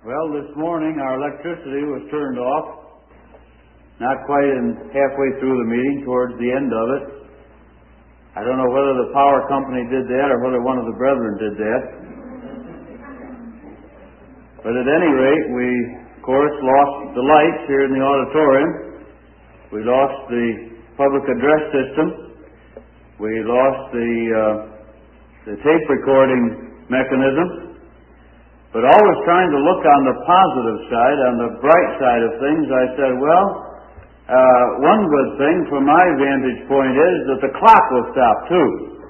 Well, this morning our electricity was turned off, not quite halfway through the meeting, towards the end of it. I don't know whether the power company did that or whether one of the brethren did that. But at any rate, we, of course, lost the lights here in the auditorium. We lost the public address system. We lost the tape recording mechanism. But always trying to look on the positive side, on the bright side of things, I said, well, one good thing from my vantage point is that the clock will stop too.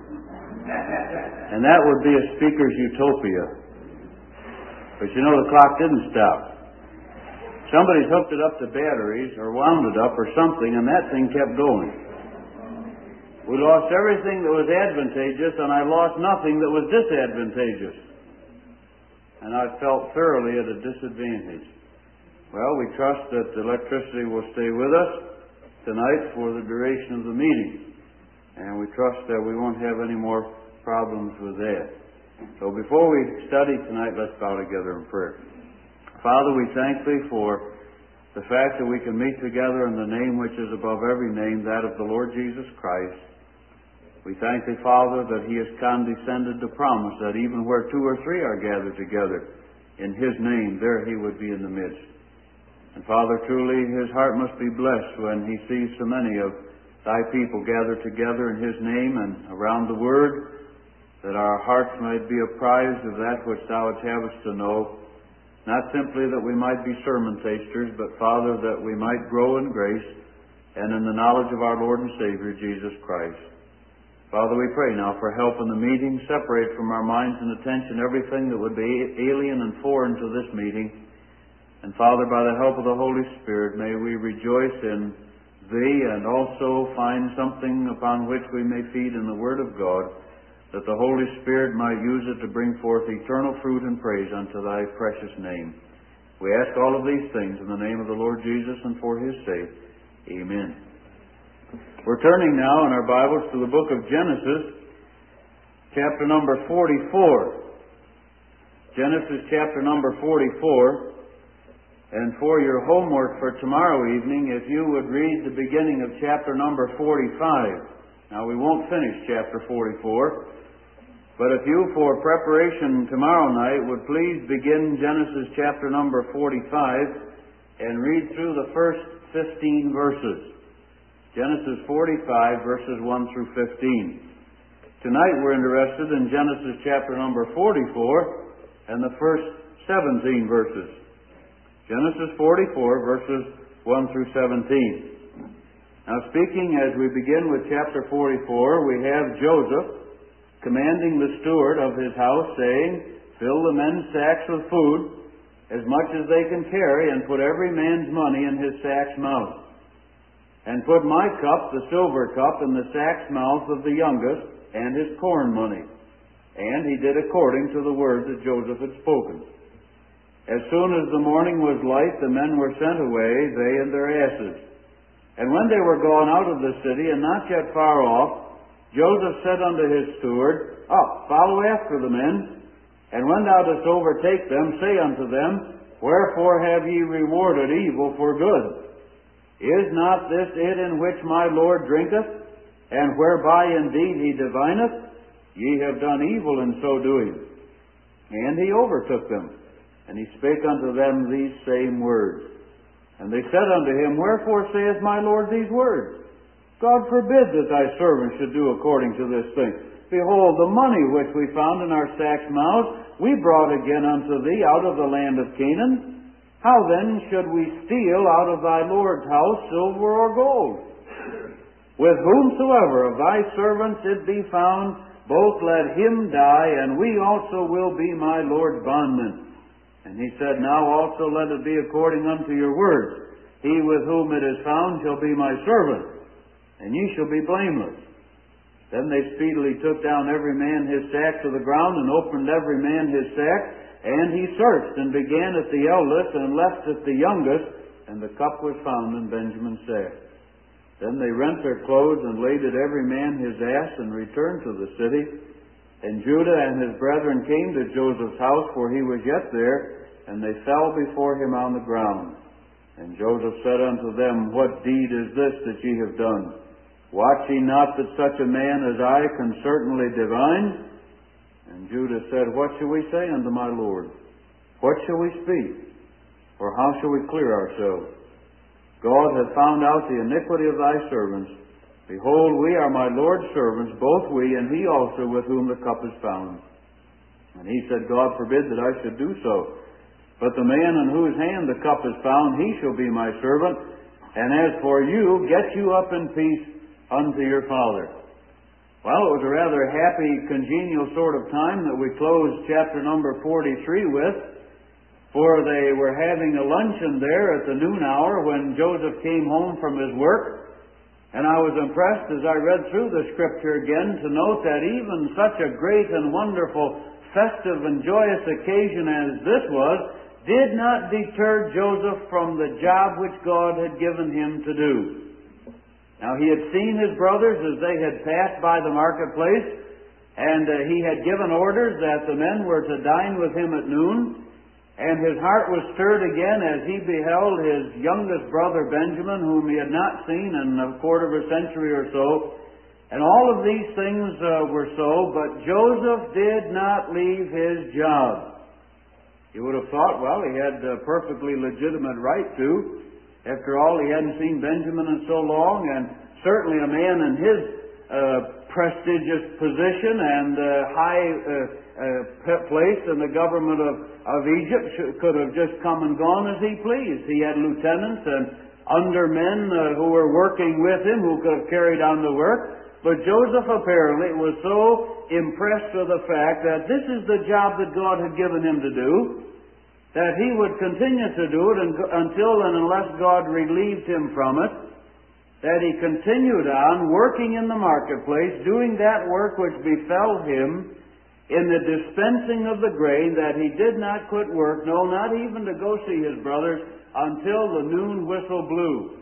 And that would be a speaker's utopia. But you know, the clock didn't stop. Somebody's hooked it up to batteries or wound it up or something, and that thing kept going. We lost everything that was advantageous, and I lost nothing that was disadvantageous. And I felt thoroughly at a disadvantage. Well, we trust that the electricity will stay with us tonight for the duration of the meeting. And we trust that we won't have any more problems with that. So before we study tonight, let's bow together in prayer. Father, we thank Thee for the fact that we can meet together in the name which is above every name, that of the Lord Jesus Christ. We thank Thee, Father, that He has condescended to promise that even where two or three are gathered together in His name, there He would be in the midst. And Father, truly His heart must be blessed when He sees so many of Thy people gathered together in His name and around the Word, that our hearts might be apprised of that which Thou wouldst have us to know, not simply that we might be sermon tasters, but, Father, that we might grow in grace and in the knowledge of our Lord and Savior, Jesus Christ. Father, we pray now for help in the meeting. Separate from our minds and attention everything that would be alien and foreign to this meeting. And Father, by the help of the Holy Spirit, may we rejoice in Thee and also find something upon which we may feed in the Word of God, that the Holy Spirit might use it to bring forth eternal fruit and praise unto Thy precious name. We ask all of these things in the name of the Lord Jesus and for His sake. Amen. We're turning now in our Bibles to the book of Genesis, chapter number 44. Genesis chapter number 44. And for your homework for tomorrow evening, if you would read the beginning of chapter number 45. Now, we won't finish chapter 44, but if you, for preparation tomorrow night, would please begin Genesis chapter number 45 and read through the first 15 verses. Genesis 45, verses 1 through 15. Tonight we're interested in Genesis chapter number 44 and the first 17 verses. Genesis 44, verses 1 through 17. Now, speaking as we begin with chapter 44, we have Joseph commanding the steward of his house, saying, "Fill the men's sacks with food, as much as they can carry, and put every man's money in his sack's mouth. And put my cup, the silver cup, in the sack's mouth of the youngest, and his corn money." And he did according to the word that Joseph had spoken. As soon as the morning was light, the men were sent away, they and their asses. And when they were gone out of the city, and not yet far off, Joseph said unto his steward, "Up, follow after the men, and when thou dost overtake them, say unto them, Wherefore have ye rewarded evil for good? Is not this it in which my Lord drinketh, and whereby indeed he divineth? Ye have done evil in so doing." And he overtook them, and he spake unto them these same words. And they said unto him, "Wherefore saith my Lord these words? God forbid that thy servant should do according to this thing. Behold, the money which we found in our sacks' mouths we brought again unto thee out of the land of Canaan. How then should we steal out of thy Lord's house silver or gold? With whomsoever of thy servants it be found, both let him die, and we also will be my Lord's bondmen." And he said, "Now also let it be according unto your words. He with whom it is found shall be my servant, and ye shall be blameless." Then they speedily took down every man his sack to the ground, and opened every man his sack. And he searched, and began at the eldest, and left at the youngest, and the cup was found in Benjamin's sack. Then they rent their clothes, and laded every man his ass, and returned to the city. And Judah and his brethren came to Joseph's house, for he was yet there, and they fell before him on the ground. And Joseph said unto them, What deed is this that ye have done? Watch ye not that such a man as I can certainly divine? And Judah said, What shall we say unto my Lord? What shall we speak? Or how shall we clear ourselves? God hath found out the iniquity of thy servants. Behold, we are my Lord's servants, both we and he also with whom the cup is found. And he said, God forbid that I should do so. But the man in whose hand the cup is found, he shall be my servant. And as for you, get you up in peace unto your father. Well, it was a rather happy, congenial sort of time that we closed chapter number 43 with. For they were having a luncheon there at the noon hour when Joseph came home from his work. And I was impressed as I read through the scripture again to note that even such a great and wonderful festive and joyous occasion as this was did not deter Joseph from the job which God had given him to do. Now he had seen his brothers as they had passed by the marketplace, and he had given orders that the men were to dine with him at noon, and his heart was stirred again as he beheld his youngest brother Benjamin, whom he had not seen in a quarter of a century or so. And all of these things were so, but Joseph did not leave his job. You would have thought, well, he had a perfectly legitimate right to. After all, he hadn't seen Benjamin in so long, and certainly a man in his prestigious position and high place in the government of Egypt could have just come and gone as he pleased. He had lieutenants and undermen who were working with him who could have carried on the work. But Joseph apparently was so impressed with the fact that this is the job that God had given him to do, that he would continue to do it until and unless God relieved him from it, that he continued on working in the marketplace, doing that work which befell him in the dispensing of the grain, that he did not quit work, no, not even to go see his brothers, until the noon whistle blew.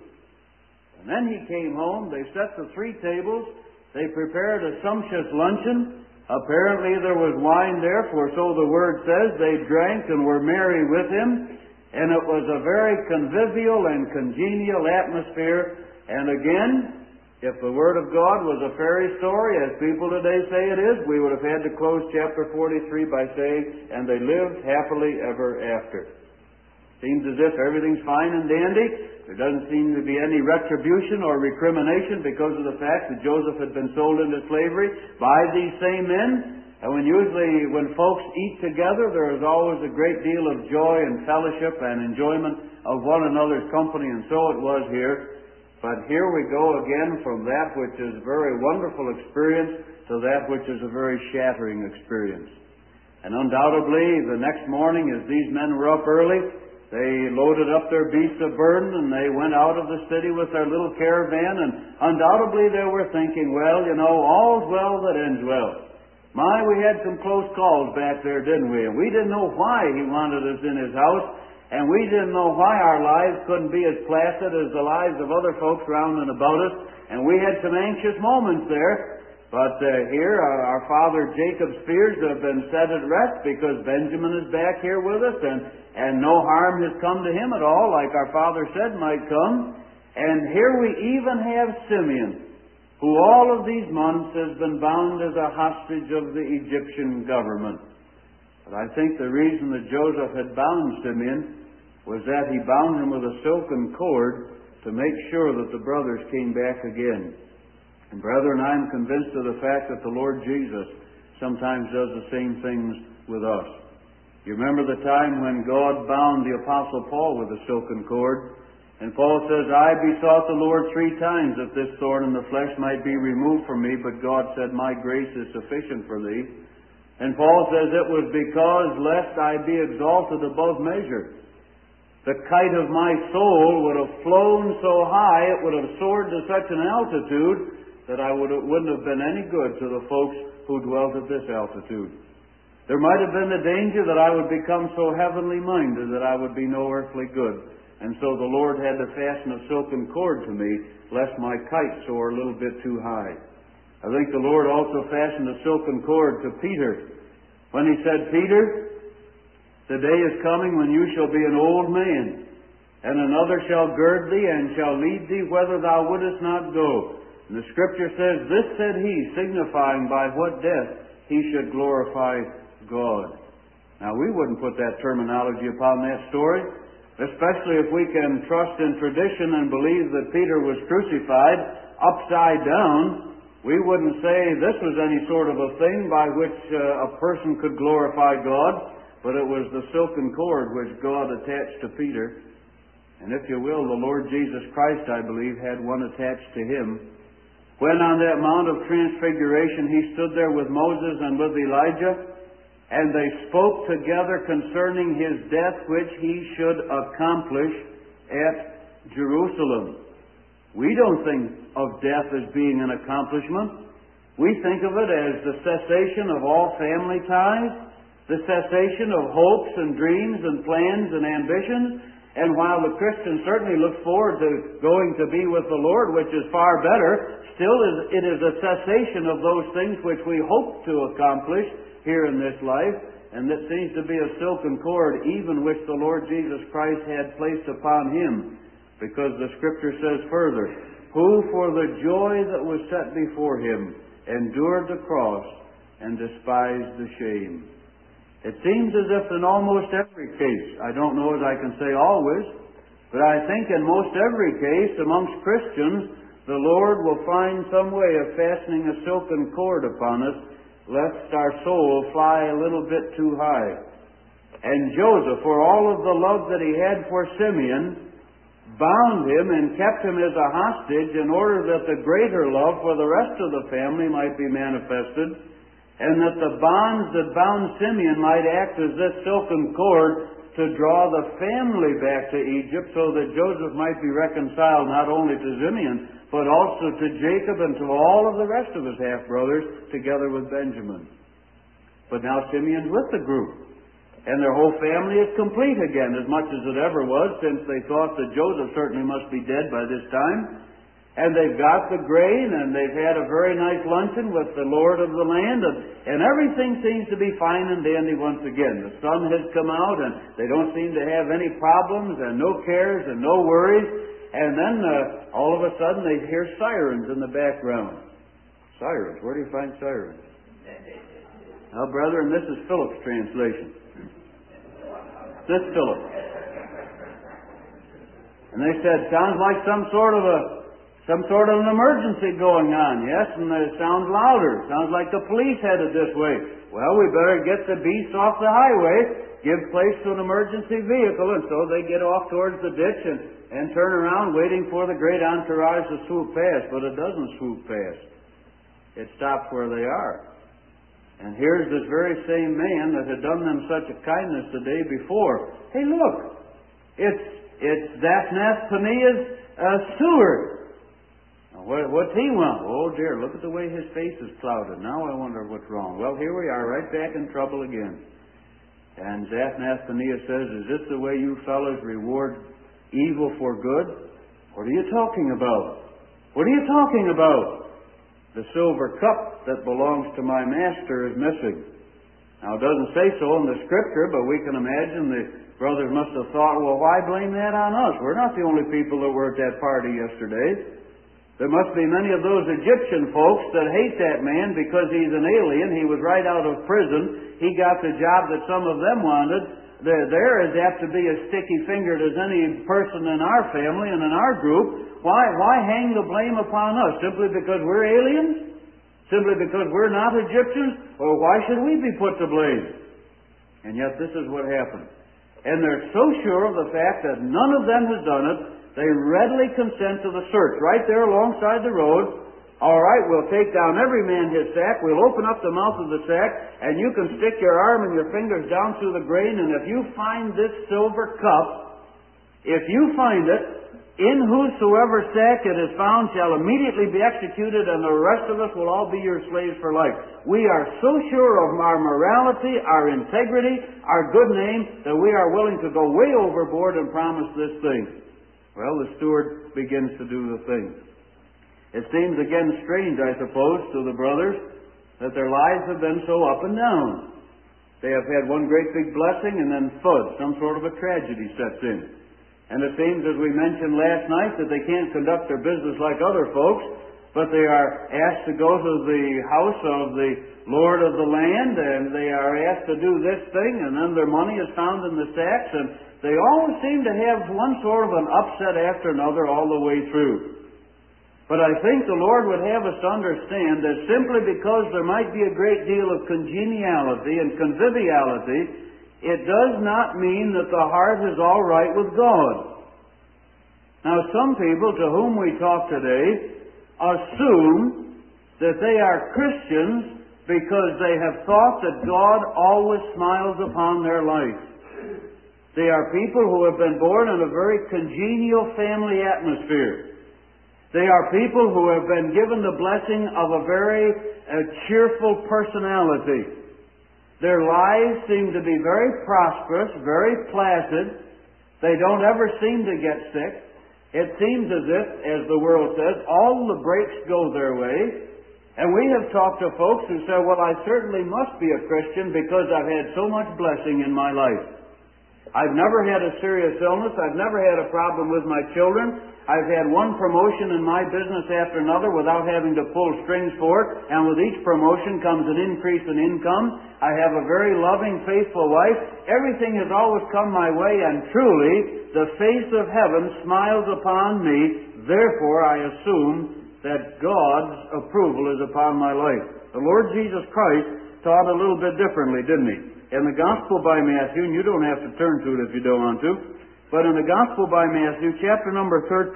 And then he came home, they set the 3 tables, they prepared a sumptuous luncheon. Apparently there was wine there, for so the word says. They drank and were merry with him. And it was a very convivial and congenial atmosphere. And again, if the Word of God was a fairy story, as people today say it is, we would have had to close chapter 43 by saying, and they lived happily ever after. Seems as if everything's fine and dandy. There doesn't seem to be any retribution or recrimination because of the fact that Joseph had been sold into slavery by these same men. And when folks eat together, there is always a great deal of joy and fellowship and enjoyment of one another's company, and so it was here. But here we go again from that which is a very wonderful experience to that which is a very shattering experience. And undoubtedly, the next morning, as these men were up early, they loaded up their beasts of burden and they went out of the city with their little caravan, and undoubtedly they were thinking, well, all's well that ends well. My, we had some close calls back there, didn't we? And we didn't know why he wanted us in his house, and we didn't know why our lives couldn't be as placid as the lives of other folks round and about us, and we had some anxious moments there. But here, our father Jacob Spears have been set at rest because Benjamin is back here with us, and no harm has come to him at all, like our father said might come. And here we even have Simeon, who all of these months has been bound as a hostage of the Egyptian government. But I think the reason that Joseph had bound Simeon was that he bound him with a silken cord to make sure that the brothers came back again. And brethren, I'm convinced of the fact that the Lord Jesus sometimes does the same things with us. You remember the time when God bound the Apostle Paul with a silken cord? And Paul says, I besought the Lord 3 times that this thorn in the flesh might be removed from me, but God said, my grace is sufficient for thee. And Paul says, it was because lest I be exalted above measure. The kite of my soul would have flown so high, it would have soared to such an altitude, that I wouldn't have been any good to the folks who dwelt at this altitude. There might have been the danger that I would become so heavenly minded that I would be no earthly good. And so the Lord had to fasten a silken cord to me, lest my kite soar a little bit too high. I think the Lord also fastened a silken cord to Peter when he said, Peter, The day is coming when you shall be an old man, and another shall gird thee, and shall lead thee whither thou wouldest not go. And the Scripture says, this said he, signifying by what death he should glorify God. Now, we wouldn't put that terminology upon that story, especially if we can trust in tradition and believe that Peter was crucified upside down. We wouldn't say this was any sort of a thing by which a person could glorify God, but it was the silken cord which God attached to Peter. And if you will, the Lord Jesus Christ, I believe, had one attached to him. When on that Mount of Transfiguration he stood there with Moses and with Elijah, and they spoke together concerning his death which he should accomplish at Jerusalem. We don't think of death as being an accomplishment. We think of it as the cessation of all family ties, the cessation of hopes and dreams and plans and ambitions. And while the Christian certainly looks forward to going to be with the Lord, which is far better, still it is a cessation of those things which we hope to accomplish here in this life, and that seems to be a silken cord even which the Lord Jesus Christ had placed upon him, because the Scripture says further, who for the joy that was set before him endured the cross and despised the shame. It seems as if in almost every case, I don't know as I can say always, but I think in most every case amongst Christians, the Lord will find some way of fastening a silken cord upon us, lest our soul fly a little bit too high. And Joseph, for all of the love that he had for Simeon, bound him and kept him as a hostage in order that the greater love for the rest of the family might be manifested, and that the bonds that bound Simeon might act as this silken cord to draw the family back to Egypt, so that Joseph might be reconciled not only to Simeon, but also to Jacob and to all of the rest of his half-brothers, together with Benjamin. But now Simeon's with the group, and their whole family is complete again, as much as it ever was, since they thought that Joseph certainly must be dead by this time. And they've got the grain, and they've had a very nice luncheon with the Lord of the land, and everything seems to be fine and dandy once again. The sun has come out, and they don't seem to have any problems, and no cares, and no worries. And then, all of a sudden, they hear sirens in the background. Sirens? Where do you find sirens? Now, brethren, this is Philip's translation. This Philip. And they said, sounds like some sort of an emergency going on. Yes, and it sounds louder. Sounds like the police headed this way. Well, we better get the beast off the highway, give place to an emergency vehicle, and so they get off towards the ditch and turn around waiting for the great entourage to swoop past. But it doesn't swoop past. It stops where they are. And here's this very same man that had done them such a kindness the day before. Hey, look! It's Zaphnath-Paneah's steward. What's he want? Oh dear, look at the way his face is clouded. Now I wonder what's wrong. Well, here we are, right back in trouble again. And Zaphnath-Paneah says, is this the way you fellows reward evil for good? What are you talking about? What are you talking about? The silver cup that belongs to my master is missing. Now it doesn't say so in the Scripture, but we can imagine the brothers must have thought, well, why blame that on us? We're not the only people that were at that party yesterday. There must be many of those Egyptian folks that hate that man because he's an alien. He was right out of prison. He got the job that some of them wanted. They're as apt to be as sticky-fingered as any person in our family and in our group. Why hang the blame upon us? Simply because we're aliens? Simply because we're not Egyptians? Or why should we be put to blame? And yet this is what happened. And they're so sure of the fact that none of them has done it, they readily consent to the search right there alongside the road. All right, we'll take down every man his sack. We'll open up the mouth of the sack, and you can stick your arm and your fingers down through the grain, and if you find this silver cup, if you find it, in whosoever sack it is found shall immediately be executed, and the rest of us will all be your slaves for life. We are so sure of our morality, our integrity, our good name, that we are willing to go way overboard and promise this thing. Well, the steward begins to do the thing. It seems again strange, I suppose, to the brothers that their lives have been so up and down. They have had one great big blessing, and then thud, some sort of a tragedy sets in. And it seems, as we mentioned last night, that they can't conduct their business like other folks, but they are asked to go to the house of the Lord of the land, and they are asked to do this thing, and then their money is found in the sacks, and they always seem to have one sort of an upset after another all the way through. But I think the Lord would have us to understand that simply because there might be a great deal of congeniality and conviviality, it does not mean that the heart is all right with God. Now, some people to whom we talk today assume that they are Christians because they have thought that God always smiles upon their life. They are people who have been born in a very congenial family atmosphere. They are people who have been given the blessing of a very cheerful personality. Their lives seem to be very prosperous, very placid. They don't ever seem to get sick. It seems as if, as the world says, all the breaks go their way. And we have talked to folks who say, well, I certainly must be a Christian because I've had so much blessing in my life. I've never had a serious illness. I've never had a problem with my children. I've had one promotion in my business after another without having to pull strings for it. And with each promotion comes an increase in income. I have a very loving, faithful wife. Everything has always come my way, and truly, the face of heaven smiles upon me. Therefore, I assume that God's approval is upon my life. The Lord Jesus Christ taught a little bit differently, didn't he? In the Gospel by Matthew, and you don't have to turn to it if you don't want to, but in the Gospel by Matthew, chapter number 13,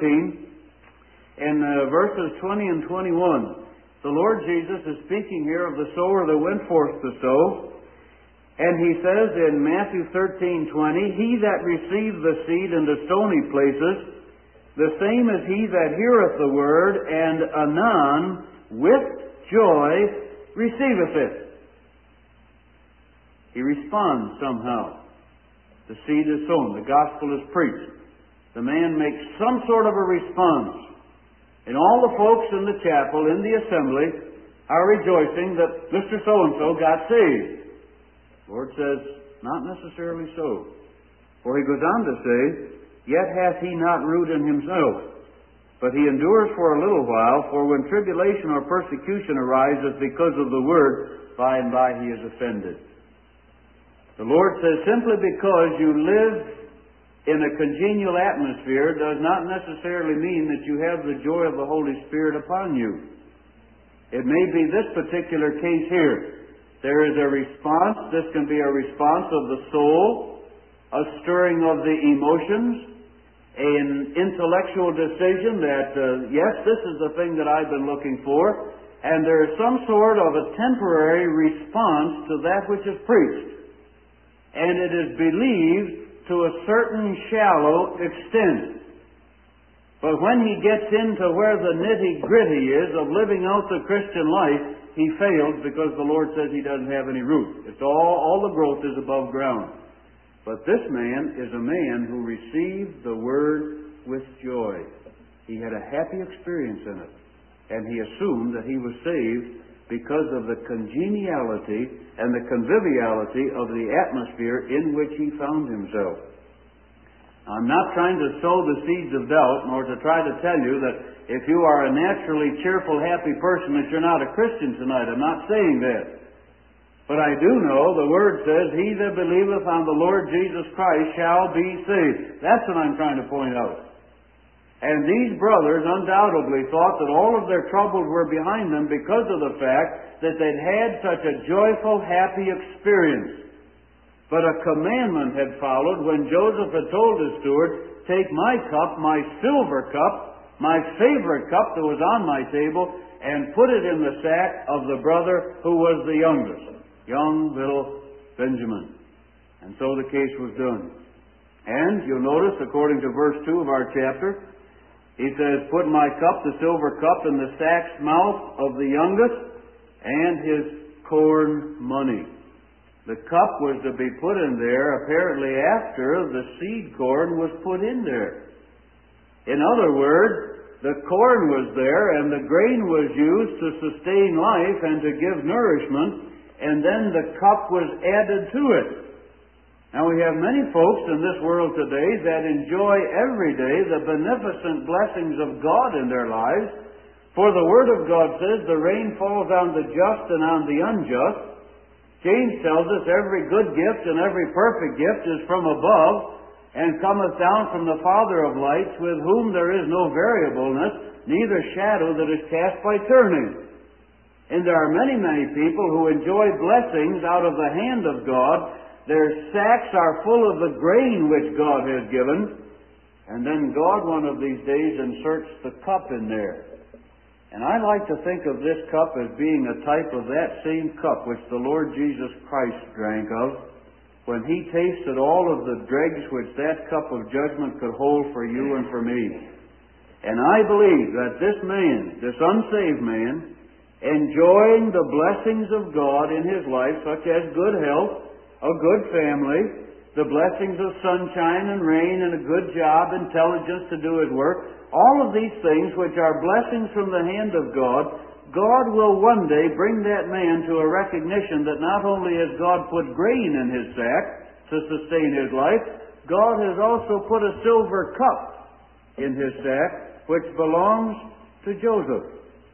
in verses 20 and 21, the Lord Jesus is speaking here of the sower that went forth to sow, and he says in Matthew 13:20, "He that received the seed in the stony places, the same is he that heareth the word, and anon, with joy, receiveth it." He responds somehow. The seed is sown. The gospel is preached. The man makes some sort of a response. And all the folks in the chapel, in the assembly, are rejoicing that Mr. So-and-so got saved. The Lord says, not necessarily so. For he goes on to say, "Yet hath he not root in himself, but he endures for a little while, for when tribulation or persecution arises because of the word, by and by he is offended." The Lord says simply because you live in a congenial atmosphere does not necessarily mean that you have the joy of the Holy Spirit upon you. It may be this particular case here. There is a response. This can be a response of the soul, a stirring of the emotions, an intellectual decision that, yes, this is the thing that I've been looking for, and there is some sort of a temporary response to that which is preached. And it is believed to a certain shallow extent. But when he gets into where the nitty-gritty is of living out the Christian life, he fails because the Lord says he doesn't have any root. It's all the growth is above ground. But this man is a man who received the Word with joy. He had a happy experience in it. And he assumed that he was saved because of the congeniality and the conviviality of the atmosphere in which he found himself. I'm not trying to sow the seeds of doubt, nor to try to tell you that if you are a naturally cheerful, happy person that you're not a Christian tonight. I'm not saying that. But I do know the Word says, "He that believeth on the Lord Jesus Christ shall be saved." That's what I'm trying to point out. And these brothers undoubtedly thought that all of their troubles were behind them because of the fact that they'd had such a joyful, happy experience. But a commandment had followed when Joseph had told his steward, "Take my cup, my silver cup, my favorite cup that was on my table, and put it in the sack of the brother who was the youngest, young little Benjamin." And so the case was done. And you'll notice, according to verse 2 of our chapter, he says, "Put my cup, the silver cup, in the sack's mouth of the youngest, and his corn money." The cup was to be put in there apparently after the seed corn was put in there. In other words, the corn was there and the grain was used to sustain life and to give nourishment, and then the cup was added to it. Now we have many folks in this world today that enjoy every day the beneficent blessings of God in their lives. For the Word of God says the rain falls on the just and on the unjust. James tells us every good gift and every perfect gift is from above and cometh down from the Father of lights, with whom there is no variableness, neither shadow that is cast by turning. And there are many, many people who enjoy blessings out of the hand of God. Their sacks are full of the grain which God has given. And then God one of these days inserts the cup in there. And I like to think of this cup as being a type of that same cup which the Lord Jesus Christ drank of when He tasted all of the dregs which that cup of judgment could hold for you and for me. And I believe that this man, this unsaved man, enjoying the blessings of God in his life, such as good health, a good family, the blessings of sunshine and rain and a good job, intelligence to do his work, all of these things which are blessings from the hand of God, God will one day bring that man to a recognition that not only has God put grain in his sack to sustain his life, God has also put a silver cup in his sack which belongs to Joseph.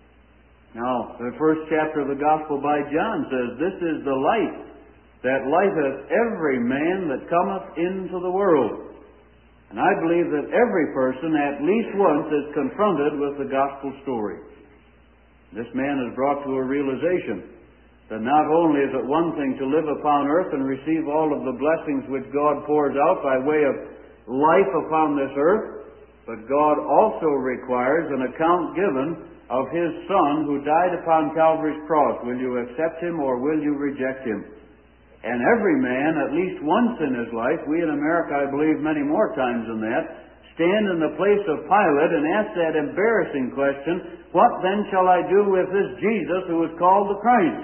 Now, the first chapter of the Gospel by John says, "This is the light that lighteth every man that cometh into the world." And I believe that every person at least once is confronted with the gospel story. This man is brought to a realization that not only is it one thing to live upon earth and receive all of the blessings which God pours out by way of life upon this earth, but God also requires an account given of His Son who died upon Calvary's cross. Will you accept Him or will you reject Him? And every man, at least once in his life, we in America, I believe many more times than that, stand in the place of Pilate and ask that embarrassing question, "What then shall I do with this Jesus who is called the Christ?"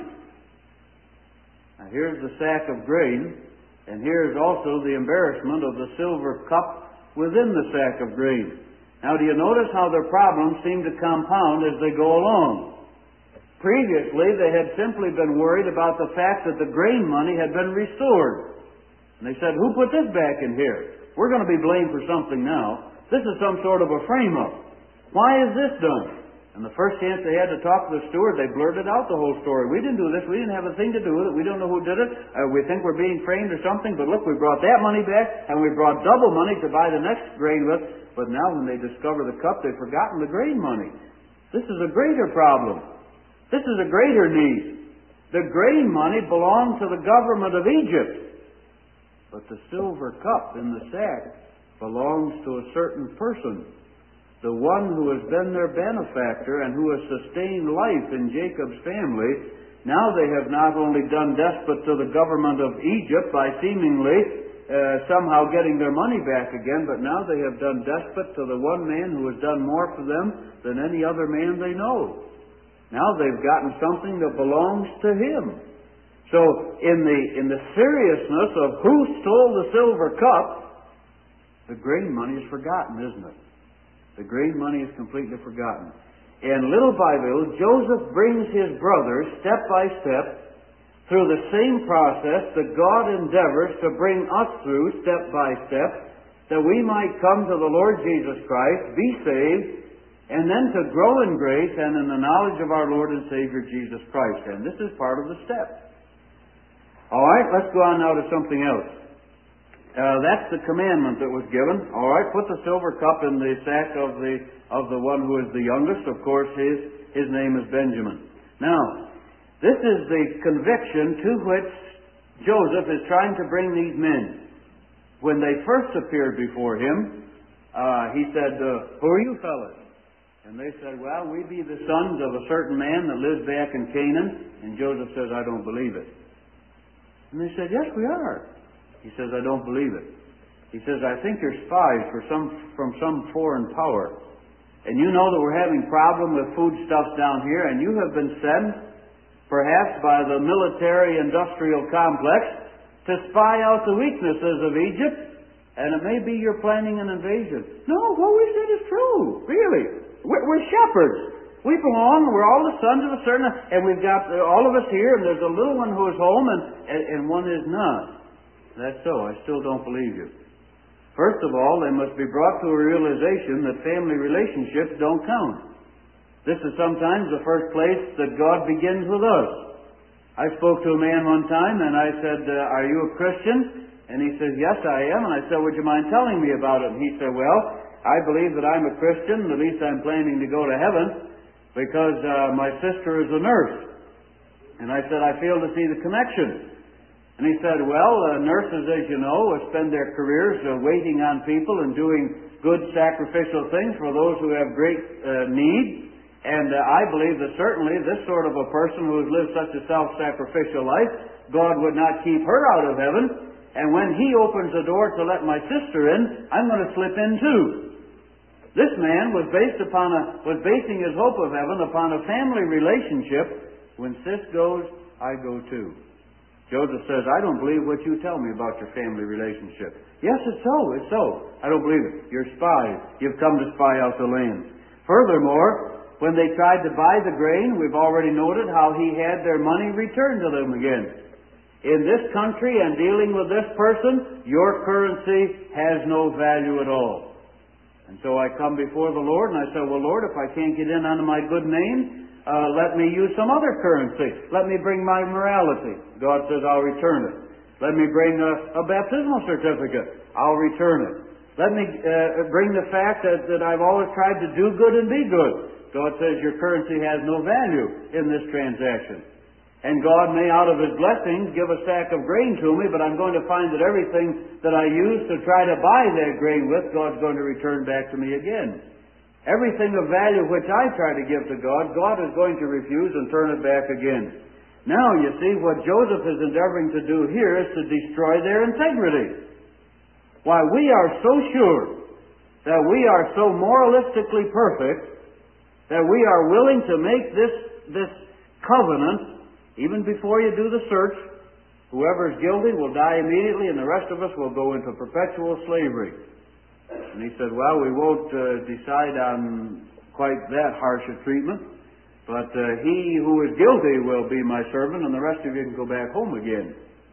Now here's the sack of grain, and here's also the embarrassment of the silver cup within the sack of grain. Now do you notice how their problems seem to compound as they go along? Previously, they had simply been worried about the fact that the grain money had been restored. And they said, "Who put this back in here? We're going to be blamed for something now. This is some sort of a frame-up. Why is this done?" And the first chance they had to talk to the steward, they blurted out the whole story. "We didn't do this. We didn't have a thing to do with it. We don't know who did it. We think we're being framed or something. But look, we brought that money back, and we brought double money to buy the next grain with." But now when they discover the cup, they've forgotten the grain money. This is a greater problem. This is a greater need. The grain money belonged to the government of Egypt. But the silver cup in the sack belongs to a certain person. The one who has been their benefactor and who has sustained life in Jacob's family. Now they have not only done despot to the government of Egypt by seemingly somehow getting their money back again, but now they have done despot to the one man who has done more for them than any other man they know. Now they've gotten something that belongs to him. So in the seriousness of who stole the silver cup, the grain money is forgotten, isn't it? The grain money is completely forgotten. And little by little, Joseph brings his brothers step by step through the same process that God endeavors to bring us through step by step, that we might come to the Lord Jesus Christ, be saved, and then to grow in grace and in the knowledge of our Lord and Savior Jesus Christ. And this is part of the step. All right, let's go on now to something else. That's the commandment that was given. All right, put the silver cup in the sack of the one who is the youngest. Of course, his name is Benjamin. Now, this is the conviction to which Joseph is trying to bring these men. When they first appeared before him, he said, "Who are you fellas?" And they said, "Well, we be the sons of a certain man that lives back in Canaan." And Joseph says, "I don't believe it." And they said, "Yes, we are." He says, "I don't believe it." He says, "I think you're spies from some foreign power. And you know that we're having problem with foodstuffs down here, and you have been sent, perhaps by the military-industrial complex, to spy out the weaknesses of Egypt, and it may be you're planning an invasion." "No, what we said is true, really. We're shepherds. We belong, we're all the sons of a certain, and we've got all of us here, and there's a little one who is home, and one is not. That's so. I still don't believe you. First of all, they must be brought to a realization that family relationships don't count. This is sometimes the first place that God begins with us. I spoke to a man one time, and I said, are you a Christian? And he says, yes, I am. And I said, would you mind telling me about it? And he said, well, I believe that I'm a Christian. At least I'm planning to go to heaven because my sister is a nurse. And I said, I fail to see the connection. And he said, well, nurses, as you know, spend their careers waiting on people and doing good sacrificial things for those who have great need. And I believe that certainly this sort of a person who has lived such a self-sacrificial life, God would not keep her out of heaven. And when He opens the door to let my sister in, I'm going to slip in too. This man was basing his hope of heaven upon a family relationship. When sis goes, I go too. Joseph says, I don't believe what you tell me about your family relationship. Yes, it's so, it's so. I don't believe it. You're spies. You've come to spy out the land. Furthermore, when they tried to buy the grain, we've already noted how he had their money returned to them again. In this country and dealing with this person, your currency has no value at all. And so I come before the Lord and I say, well, Lord, if I can't get in under my good name, let me use some other currency. Let me bring my morality. God says, I'll return it. Let me bring a baptismal certificate. I'll return it. Let me bring the fact that I've always tried to do good and be good. God says, your currency has no value in this transaction. And God may, out of His blessings, give a sack of grain to me, but I'm going to find that everything that I use to try to buy that grain with, God's going to return back to me again. Everything of value which I try to give to God, God is going to refuse and turn it back again. Now, you see, what Joseph is endeavoring to do here is to destroy their integrity. Why, we are so sure that we are so moralistically perfect that we are willing to make this covenant even before you do the search. Whoever is guilty will die immediately, and the rest of us will go into perpetual slavery. And he said, well, we won't decide on quite that harsh a treatment, but he who is guilty will be my servant, and the rest of you can go back home again.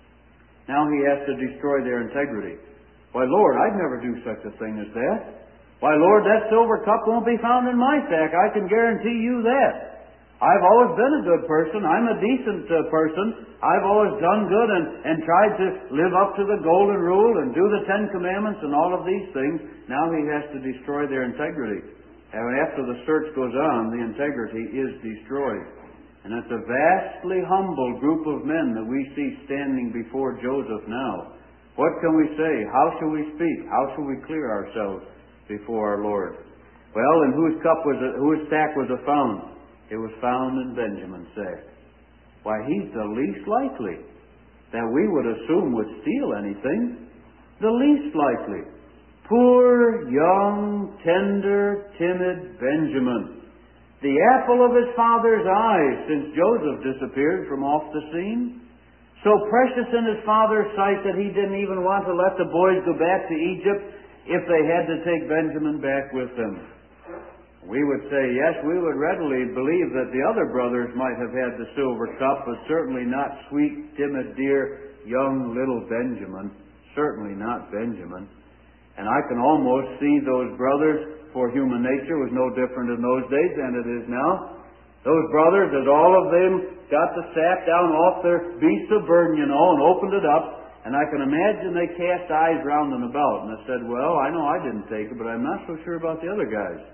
Now he has to destroy their integrity. Why, Lord, I'd never do such a thing as that. Why, Lord, that silver cup won't be found in my sack. I can guarantee you that. I've always been a good person. I'm a decent person. I've always done good and tried to live up to the golden rule and do the Ten Commandments and all of these things. Now he has to destroy their integrity. And after the search goes on, the integrity is destroyed. And it's a vastly humble group of men that we see standing before Joseph now. What can we say? How shall we speak? How shall we clear ourselves before our Lord? Well, in whose sack was it found? It was found in Benjamin's sack. Why, he's the least likely that we would assume would steal anything. The least likely. Poor, young, tender, timid Benjamin. The apple of his father's eye since Joseph disappeared from off the scene. So precious in his father's sight that he didn't even want to let the boys go back to Egypt if they had to take Benjamin back with them. We would say, yes, we would readily believe that the other brothers might have had the silver cup, but certainly not sweet, timid, dear, young little Benjamin. Certainly not Benjamin. And I can almost see those brothers, for human nature was no different in those days than it is now. Those brothers, as all of them got the sack down off their beasts of burden, and opened it up, and I can imagine they cast eyes round and about, and they said, well, I know I didn't take it, but I'm not so sure about the other guys.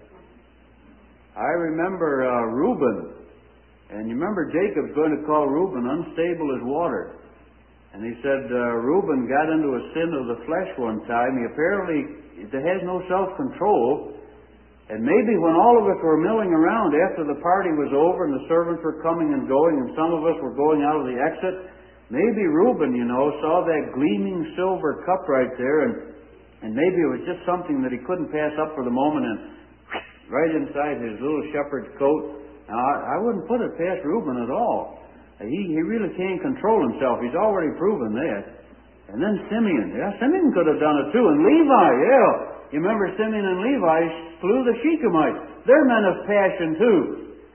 I remember Reuben, and you remember Jacob's going to call Reuben unstable as water. And he said Reuben got into a sin of the flesh one time. He apparently has no self-control. And maybe when all of us were milling around after the party was over and the servants were coming and going and some of us were going out of the exit, maybe Reuben, saw that gleaming silver cup right there, and maybe it was just something that he couldn't pass up for the moment, and right inside his little shepherd's coat. Now, I wouldn't put it past Reuben at all. He really can't control himself. He's already proven that. And then Simeon. Yeah, Simeon could have done it too. And Levi, yeah. You remember Simeon and Levi slew the Shechemites. They're men of passion too.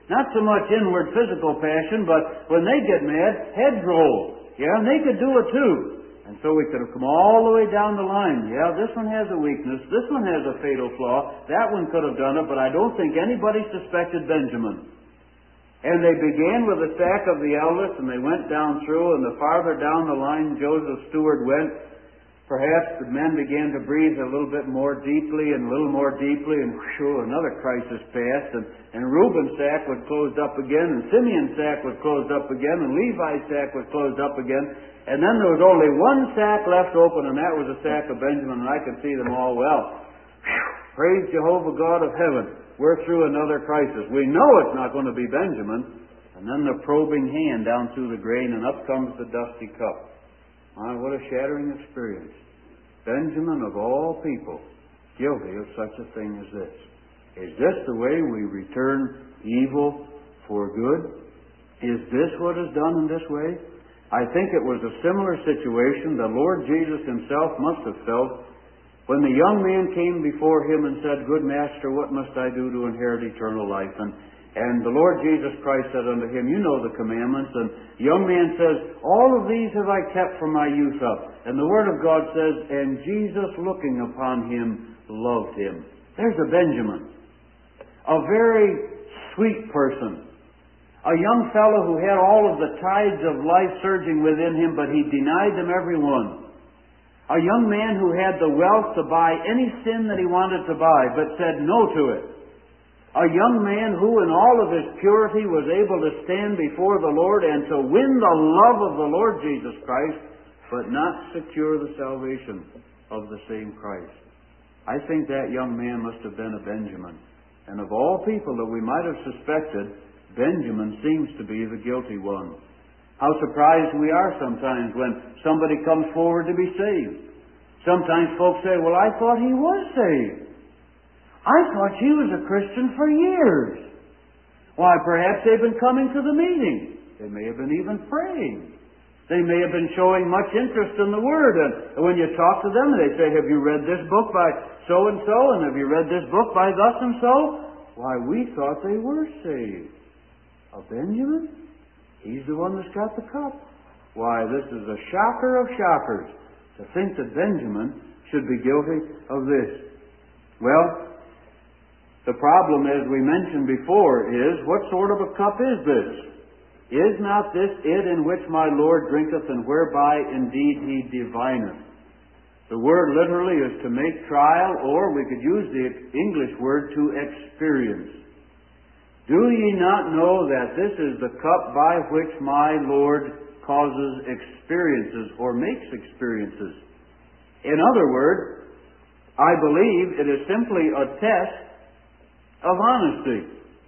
Not so much inward physical passion, but when they get mad, heads roll. Yeah, and they could do it too. And so we could have come all the way down the line. Yeah, this one has a weakness. This one has a fatal flaw. That one could have done it, but I don't think anybody suspected Benjamin. And they began with the sack of the eldest, and they went down through, and the farther down the line Joseph's steward went, perhaps the men began to breathe a little bit more deeply and a little more deeply, and whew, another crisis passed, and Reuben's sack was closed up again, and Simeon's sack was closed up again, and Levi's sack was closed up again, and then there was only one sack left open, and that was the sack of Benjamin, and I could see them all well. Whew, praise Jehovah God of heaven. We're through another crisis. We know it's not going to be Benjamin. And then the probing hand down through the grain, and up comes the dusty cup. My, what a shattering experience. Benjamin, of all people, guilty of such a thing as this. Is this the way we return evil for good? Is this what is done in this way? I think it was a similar situation the Lord Jesus himself must have felt when the young man came before him and said, Good Master, what must I do to inherit eternal life? And the Lord Jesus Christ said unto him, You know the commandments. And the young man says, All of these have I kept from my youth up. And the Word of God says, And Jesus, looking upon him, loved him. There's a Benjamin. A very sweet person. A young fellow who had all of the tides of life surging within him, but he denied them every one. A young man who had the wealth to buy any sin that he wanted to buy, but said no to it. A young man who, in all of his purity, was able to stand before the Lord and to win the love of the Lord Jesus Christ, but not secure the salvation of the same Christ. I think that young man must have been a Benjamin. And of all people that we might have suspected, Benjamin seems to be the guilty one. How surprised we are sometimes when somebody comes forward to be saved. Sometimes folks say, Well, I thought he was saved. I thought he was a Christian for years. Why, perhaps they've been coming to the meeting. They may have been even praying. They may have been showing much interest in the Word. And when you talk to them, they say, Have you read this book by so-and-so? And have you read this book by thus and so? Why, we thought they were saved. A Benjamin? He's the one that's got the cup. Why, this is a shocker of shockers to think that Benjamin should be guilty of this. Well, the problem, as we mentioned before, is what sort of a cup is this? Is not this it in which my Lord drinketh, and whereby indeed he divineth? The word literally is to make trial, or we could use the English word to experience. Do ye not know that this is the cup by which my Lord causes experiences or makes experiences? In other words, I believe it is simply a test of honesty.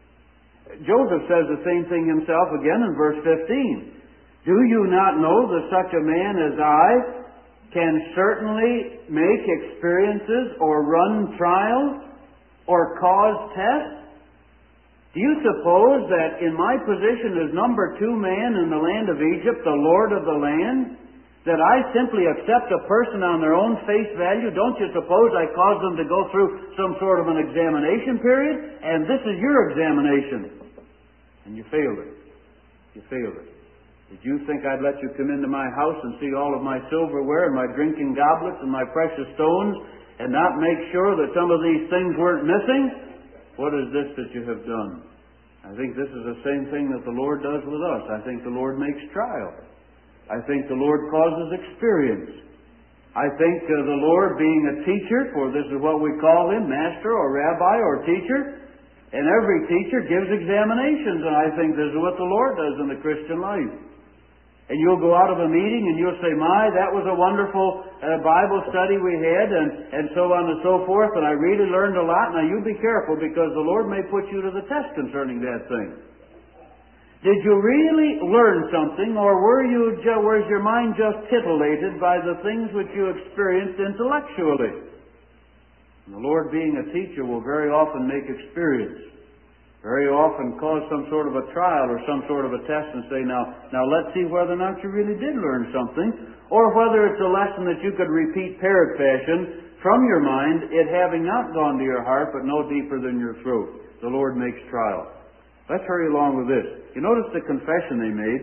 Joseph says the same thing himself again in verse 15. Do you not know that such a man as I can certainly make experiences or run trials or cause tests? Do you suppose that in my position as number 2 man in the land of Egypt, the Lord of the land, that I simply accept a person on their own face value? Don't you suppose I cause them to go through some sort of an examination period? And this is your examination. And you failed it. You failed it. Did you think I'd let you come into my house and see all of my silverware and my drinking goblets and my precious stones and not make sure that some of these things weren't missing? What is this that you have done? I think this is the same thing that the Lord does with us. I think the Lord makes trial. I think the Lord causes experience. I think the Lord, being a teacher, for this is what we call him, master or rabbi or teacher, and every teacher gives examinations, and I think this is what the Lord does in the Christian life. And you'll go out of a meeting and you'll say, My, that was a wonderful Bible study we had, and so on and so forth, and I really learned a lot. Now you be careful, because the Lord may put you to the test concerning that thing. Did you really learn something, or was your mind just titillated by the things which you experienced intellectually? And the Lord, being a teacher, will very often make experience. Very often cause some sort of a trial or some sort of a test and say, now let's see whether or not you really did learn something, or whether it's a lesson that you could repeat parrot fashion from your mind, it having not gone to your heart but no deeper than your throat. The Lord makes trial. Let's hurry along with this. You notice the confession they made.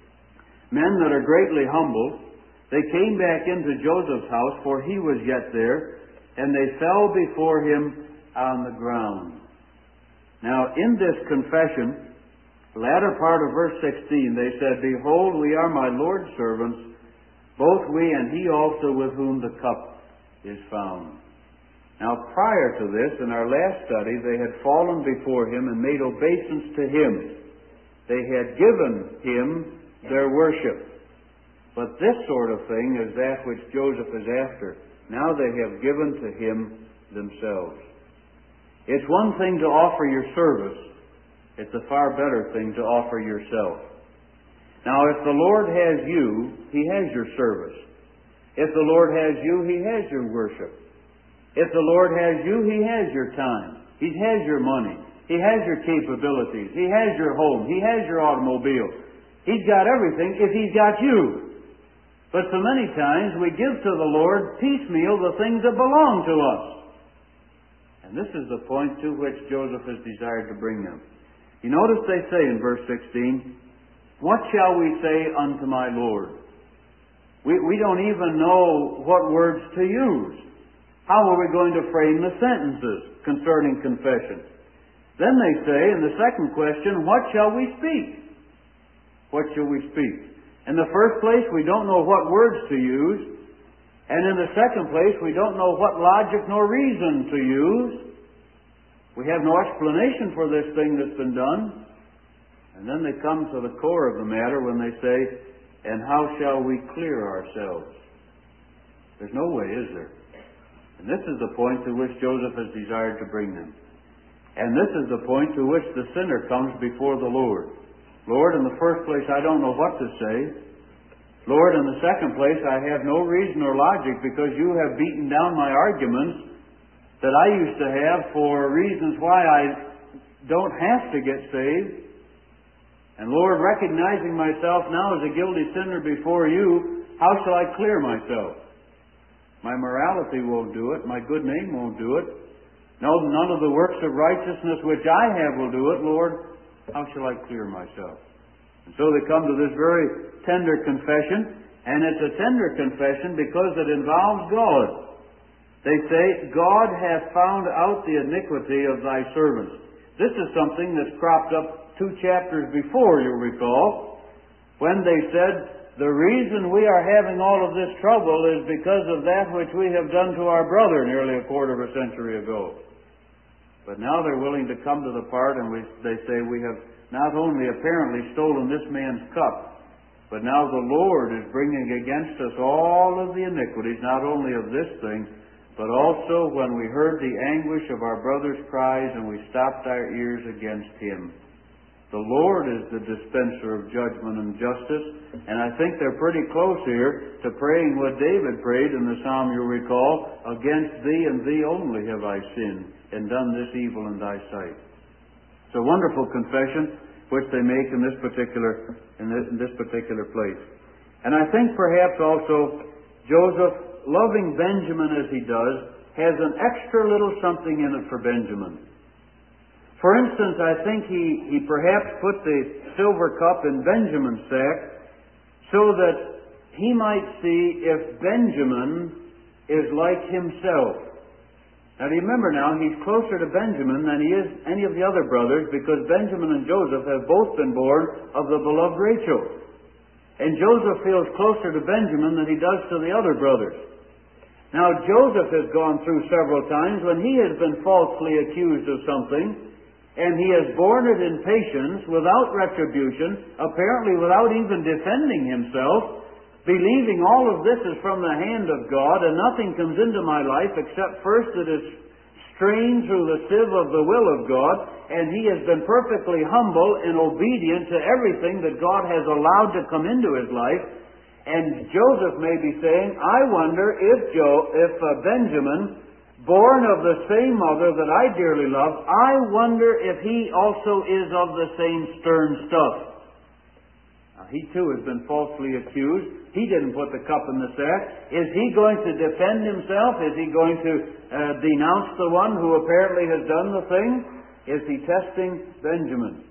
Men that are greatly humbled, they came back into Joseph's house, for he was yet there, and they fell before him on the ground. Now, in this confession, the latter part of verse 16, they said, Behold, we are my Lord's servants, both we and he also with whom the cup is found. Now, prior to this, in our last study, they had fallen before him and made obeisance to him. They had given him their worship. But this sort of thing is that which Joseph is after. Now they have given to him themselves. It's one thing to offer your service. It's a far better thing to offer yourself. Now, if the Lord has you, he has your service. If the Lord has you, he has your worship. If the Lord has you, he has your time. He has your money. He has your capabilities. He has your home. He has your automobile. He's got everything if he's got you. But so many times we give to the Lord piecemeal the things that belong to us. And this is the point to which Joseph has desired to bring them. You notice they say in verse 16, What shall we say unto my Lord? We don't even know what words to use. How are we going to frame the sentences concerning confession? Then they say, in the second question, what shall we speak? What shall we speak? In the first place, we don't know what words to use. And in the second place, we don't know what logic nor reason to use. We have no explanation for this thing that's been done. And then they come to the core of the matter when they say, and how shall we clear ourselves? There's no way, is there? And this is the point to which Joseph has desired to bring them. And this is the point to which the sinner comes before the Lord. Lord, in the first place, I don't know what to say. Lord, in the second place, I have no reason or logic because you have beaten down my arguments that I used to have for reasons why I don't have to get saved. And Lord, recognizing myself now as a guilty sinner before you, how shall I clear myself? My morality won't do it. My good name won't do it. No, none of the works of righteousness which I have will do it. Lord, how shall I clear myself? And so they come to this very tender confession, and it's a tender confession because it involves God. They say, God hath found out the iniquity of thy servants. This is something that's cropped up 2 chapters before, you'll recall, when they said, the reason we are having all of this trouble is because of that which we have done to our brother nearly a quarter of a century ago. But now they're willing to come to the part and they say we have not only apparently stolen this man's cup, but now the Lord is bringing against us all of the iniquities, not only of this thing, but also when we heard the anguish of our brother's cries and we stopped our ears against him. The Lord is the dispenser of judgment and justice, and I think they're pretty close here to praying what David prayed in the Psalm you'll recall, against thee and thee only have I sinned, and done this evil in thy sight. It's a wonderful confession which they make in this particular place. And I think perhaps also Joseph, loving Benjamin as he does, has an extra little something in it for Benjamin. For instance, I think he perhaps put the silver cup in Benjamin's sack so that he might see if Benjamin is like himself. Now remember now, he's closer to Benjamin than he is any of the other brothers because Benjamin and Joseph have both been born of the beloved Rachel. And Joseph feels closer to Benjamin than he does to the other brothers. Now Joseph has gone through several times when he has been falsely accused of something, and he has borne it in patience, without retribution, apparently without even defending himself, believing all of this is from the hand of God, and nothing comes into my life except first it is strained through the sieve of the will of God, and he has been perfectly humble and obedient to everything that God has allowed to come into his life. And Joseph may be saying, I wonder if Benjamin, born of the same mother that I dearly love, I wonder if he also is of the same stern stuff. Now, he too has been falsely accused. He didn't put the cup in the sack. Is he going to defend himself? Is he going to denounce the one who apparently has done the thing? Is he testing Benjamin?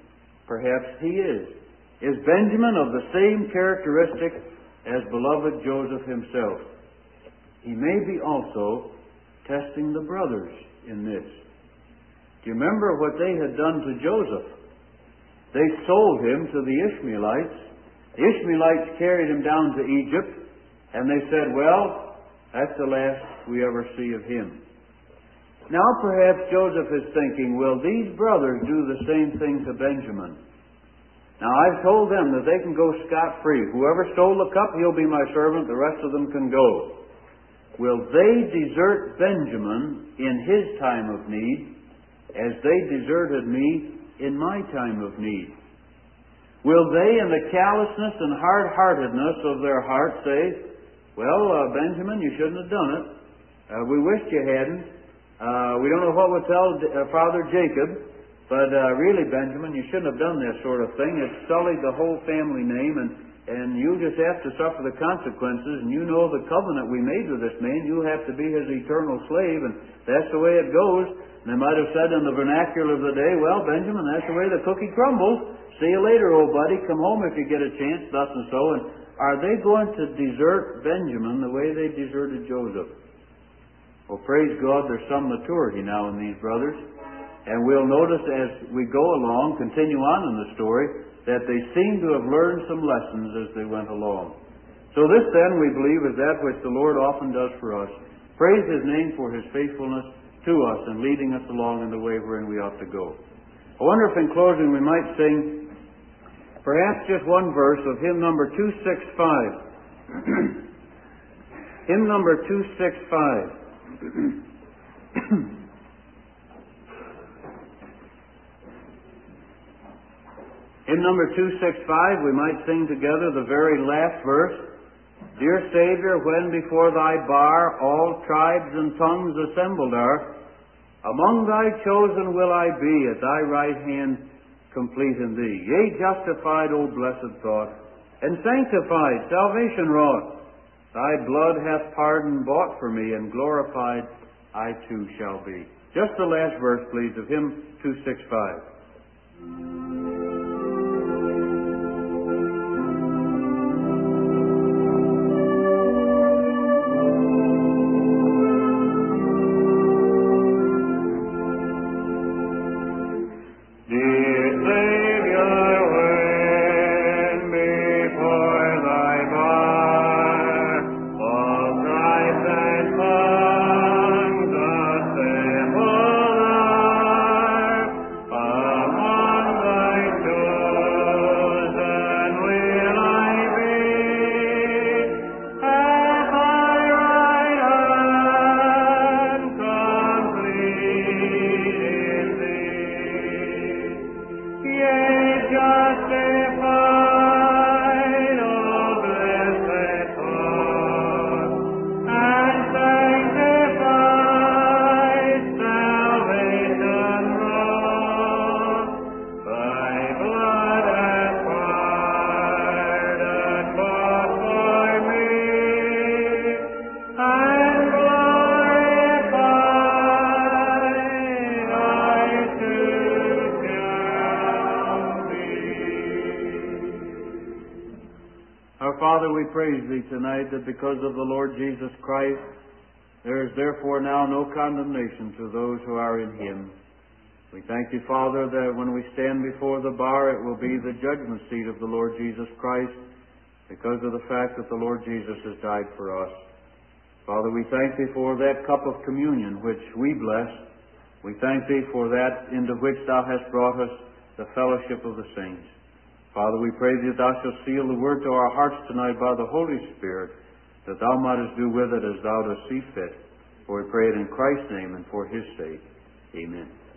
Perhaps he is. Is Benjamin of the same characteristic as beloved Joseph himself? He may be also testing the brothers in this. Do you remember what they had done to Joseph? They sold him to the Ishmaelites. The Ishmaelites carried him down to Egypt, and they said, well, that's the last we ever see of him. Now perhaps Joseph is thinking, will these brothers do the same thing to Benjamin? Now I've told them that they can go scot-free. Whoever stole the cup, he'll be my servant. The rest of them can go. Will they desert Benjamin in his time of need as they deserted me in my time of need? Will they, in the callousness and hard-heartedness of their heart, say, well, Benjamin, you shouldn't have done it. We wished you hadn't. We don't know what we'll tell Father Jacob, but really, Benjamin, you shouldn't have done this sort of thing. It's sullied the whole family name, and you just have to suffer the consequences, and you know the covenant we made with this man. You'll have to be his eternal slave, and that's the way it goes. And they might have said in the vernacular of the day, well, Benjamin, that's the way the cookie crumbles. See you later, old buddy. Come home if you get a chance, thus and so. And are they going to desert Benjamin the way they deserted Joseph? Well, praise God, there's some maturity now in these brothers. And we'll notice as we go along, continue on in the story, that they seem to have learned some lessons as they went along. So this then, we believe, is that which the Lord often does for us. Praise His name for His faithfulness to us and leading us along in the way wherein we ought to go. I wonder if in closing we might sing perhaps just one verse of hymn number 265. Hymn number 265. Hymn number 265, we might sing together the very last verse. Dear Savior, when before Thy bar all tribes and tongues assembled are, among Thy chosen will I be, at Thy right hand complete in Thee. Yea, justified, O blessed thought, and sanctified, salvation wrought. Thy blood hath pardon bought for me, and glorified I too shall be. Just the last verse, please, of hymn 265. Praise Thee tonight that because of the Lord Jesus Christ, there is therefore now no condemnation to those who are in Him. We thank Thee, Father, that when we stand before the bar, it will be the judgment seat of the Lord Jesus Christ because of the fact that the Lord Jesus has died for us. Father, we thank Thee for that cup of communion which we bless. We thank Thee for that into which Thou hast brought us the fellowship of the saints. Father, we pray that Thou shalt seal the word to our hearts tonight by the Holy Spirit, that Thou mightest do with it as Thou dost see fit. For we pray it in Christ's name and for His sake. Amen.